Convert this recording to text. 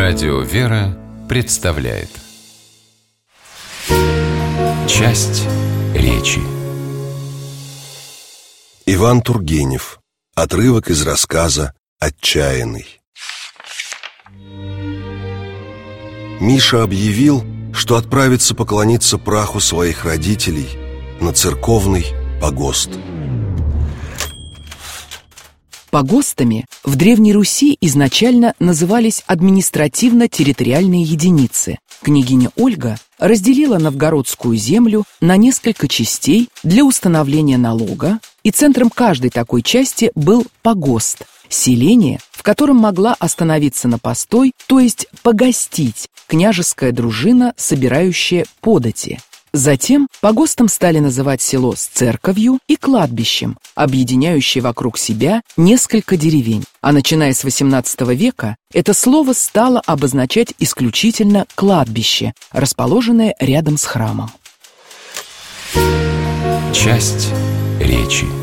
Радио «Вера» представляет часть речи. Иван Тургенев. Отрывок из рассказа «Отчаянный». Миша объявил, что отправится поклониться праху своих родителей на церковный погост. Погостами в Древней Руси изначально назывались административно-территориальные единицы. Княгиня Ольга разделила новгородскую землю на несколько частей для установления налога, и центром каждой такой части был погост – селение, в котором могла остановиться на постой, то есть погостить, княжеская дружина, собирающая подати. Затем погостом стали называть село с церковью и кладбищем, объединяющее вокруг себя несколько деревень. А начиная с XVIII века это слово стало обозначать исключительно кладбище, расположенное рядом с храмом. Часть речи.